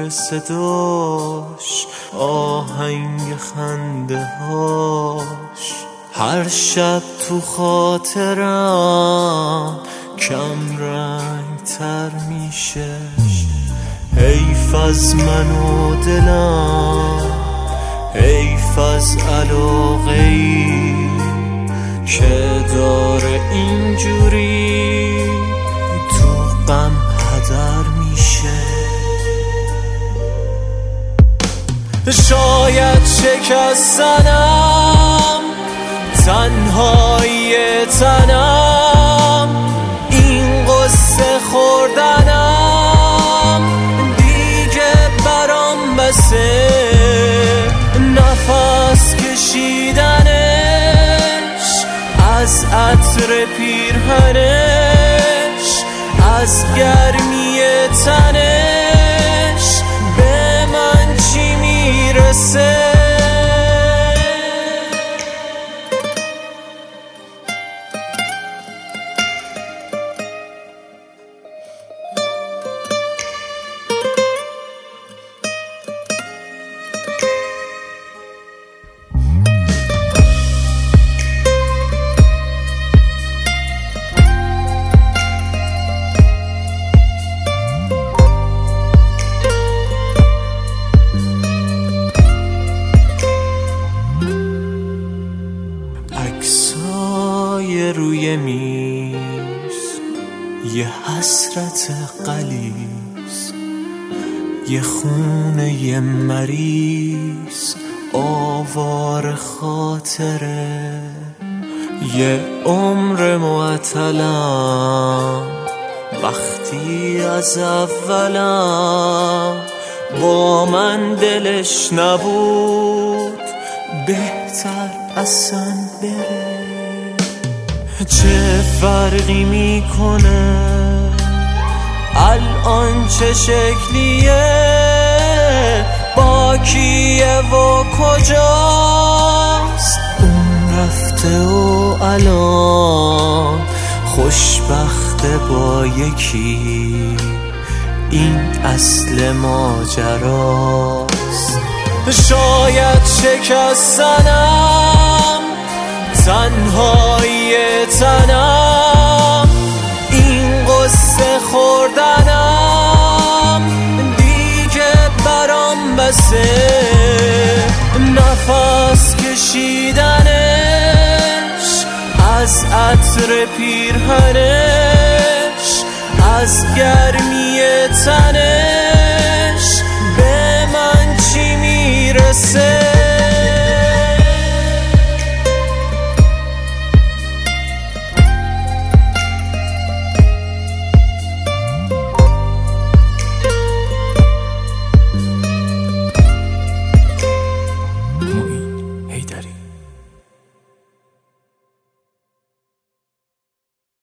صداش، آهنگ خنده هاش، هر شب تو خاطرم کم رنگ تر میشه. حیف از من و دلم، حیف از علاقه‌ای که داره اینجوری تو غم هدر میشه. شاید شکستنم، تنهایی تنم، این قصه خوردنم دیگه برام بسه. نفس کشیدنش از عطر پیرهنش، از گرمی تنش به من چی میرسه؟ عکسای روی میز، یه حسرت غلیظ، یه خونه یه مریض آوار خاطره، یه عمر معطلم وقتی از اولم با من دلش نبود، بهتر اصلا بره. چه فرقی میکنه الان چه شکلیه، با کیه و کجاست؟ اون رفته و الان خوشبخته با یکی، این اصل ماجراست. شاید شکستنم، تنهایی تنم، این قصه خوردنم دیگه برام بسه. نفس کشیدنش از عطر پیرهنش، از گرمی تنش به من چی میرسه؟